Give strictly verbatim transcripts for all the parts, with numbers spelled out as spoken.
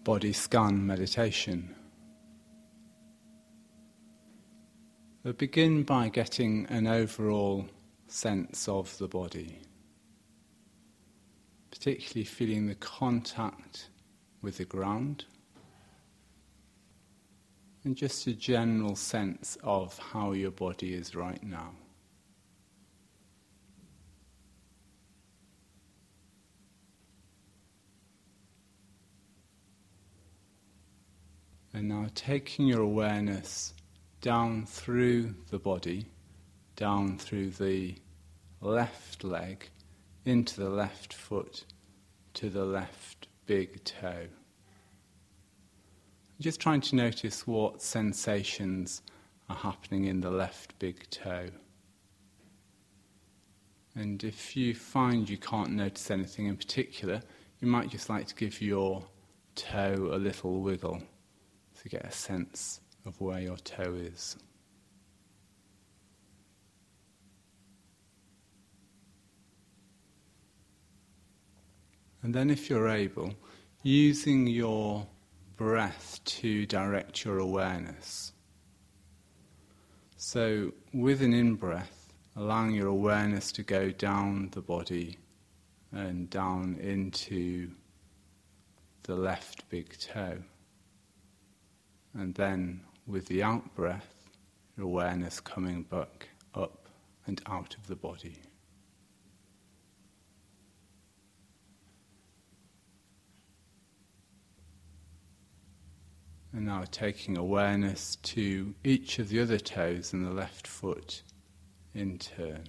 body scan meditation. But begin by getting an overall sense of the body, particularly feeling the contact with the ground and just a general sense of how your body is right now. And now taking your awareness down through the body, down through the left leg, into the left foot, to the left big toe. Just trying to notice what sensations are happening in the left big toe. And if you find you can't notice anything in particular, you might just like to give your toe a little wiggle to get a sense of where your toe is. And then if you're able, using your breath to direct your awareness. So with an in-breath, allowing your awareness to go down the body and down into the left big toe. And then with the out-breath, your awareness coming back up and out of the body. And now taking awareness to each of the other toes in the left foot in turn.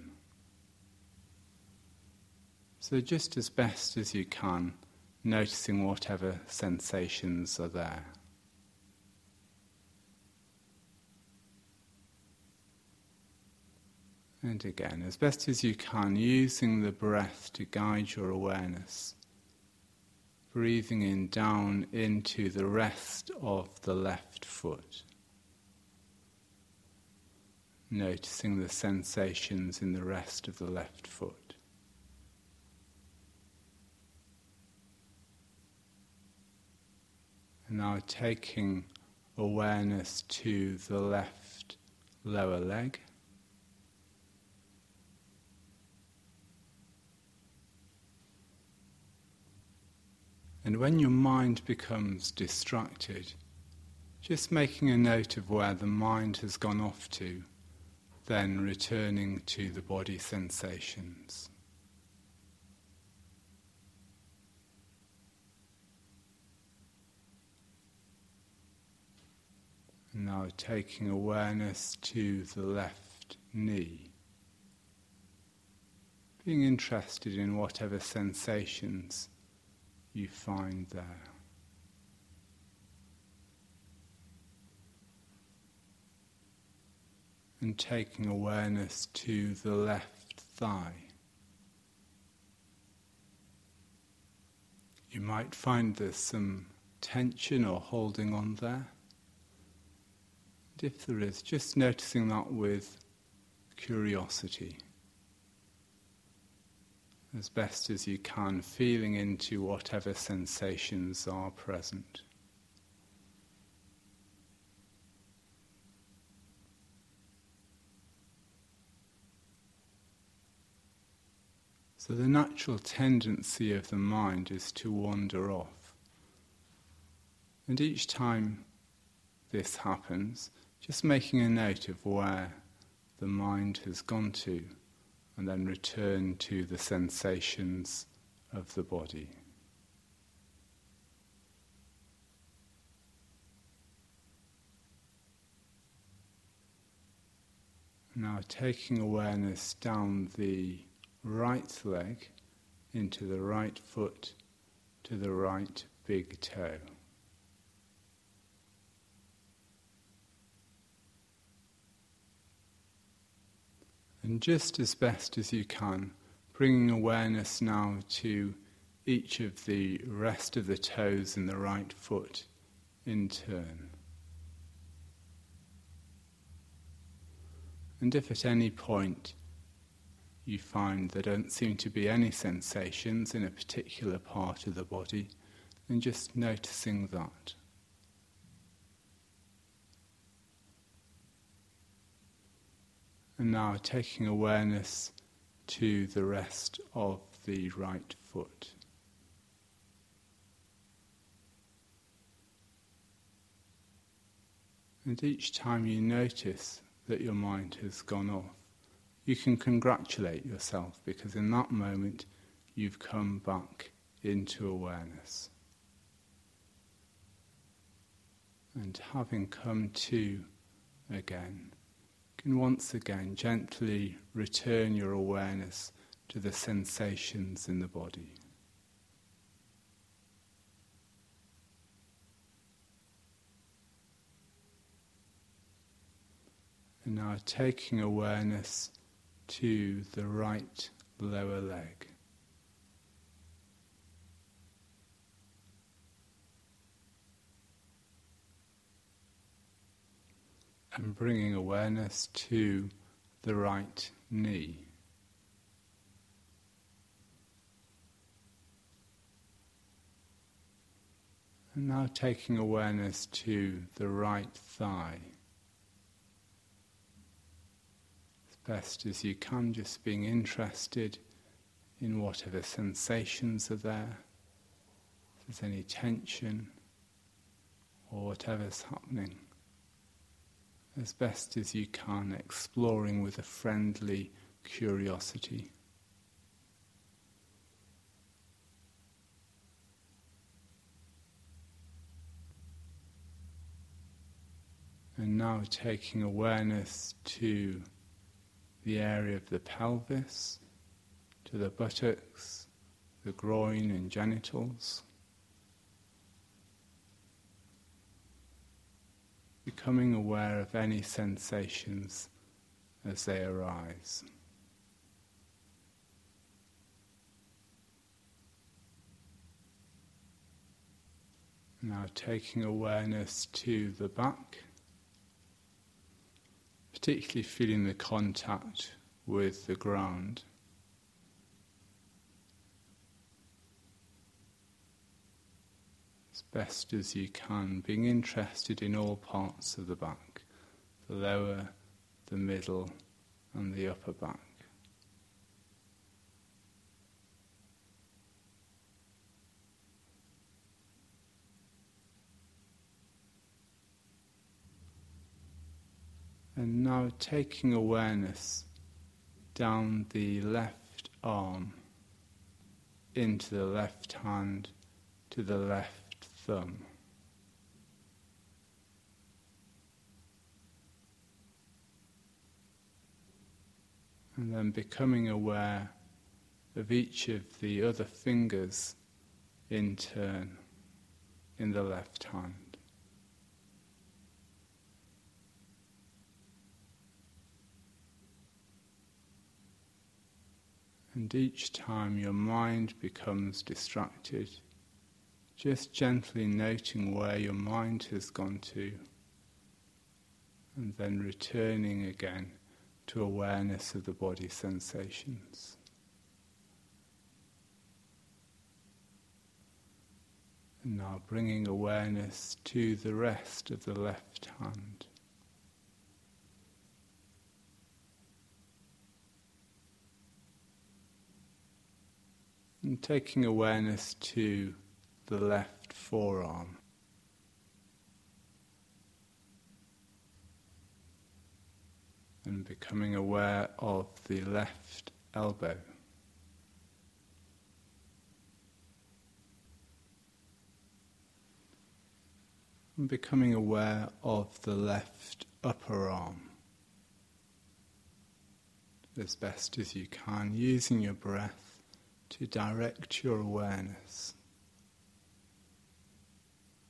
So just as best as you can, noticing whatever sensations are there. And again, as best as you can, using the breath to guide your awareness. Breathing in down into the rest of the left foot. Noticing the sensations in the rest of the left foot. And now taking awareness to the left lower leg. And when your mind becomes distracted, just making a note of where the mind has gone off to, then returning to the body sensations. And now taking awareness to the left knee, being interested in whatever sensations you find there. And taking awareness to the left thigh. You might find there's some tension or holding on there. And if there is, just noticing that with curiosity. As best as you can, feeling into whatever sensations are present. So the natural tendency of the mind is to wander off. And each time this happens, just making a note of where the mind has gone to, and then return to the sensations of the body. Now taking awareness down the right leg into the right foot to the right big toe. And just as best as you can, bringing awareness now to each of the rest of the toes in the right foot in turn. And if at any point you find there don't seem to be any sensations in a particular part of the body, and just noticing that. And now taking awareness to the rest of the right foot. And each time you notice that your mind has gone off, you can congratulate yourself, because in that moment you've come back into awareness. And having come to again, you can once again gently return your awareness to the sensations in the body. And now taking awareness to the right lower leg. And bringing awareness to the right knee. And now taking awareness to the right thigh. Best as you can, just being interested in whatever sensations are there, if there's any tension or whatever's happening, as best as you can, exploring with a friendly curiosity. And now taking awareness to the area of the pelvis, to the buttocks, the groin and genitals. Becoming aware of any sensations as they arise. Now taking awareness to the back, particularly feeling the contact with the ground. As best as you can, being interested in all parts of the back, the lower, the middle, and the upper back. And now taking awareness down the left arm, into the left hand, to the left thumb. And then becoming aware of each of the other fingers in turn in the left hand. And each time your mind becomes distracted, just gently noting where your mind has gone to, and then returning again to awareness of the body sensations. And now bringing awareness to the rest of the left hand. And taking awareness to the left forearm. And becoming aware of the left elbow. And becoming aware of the left upper arm. As best as you can, using your breath to direct your awareness.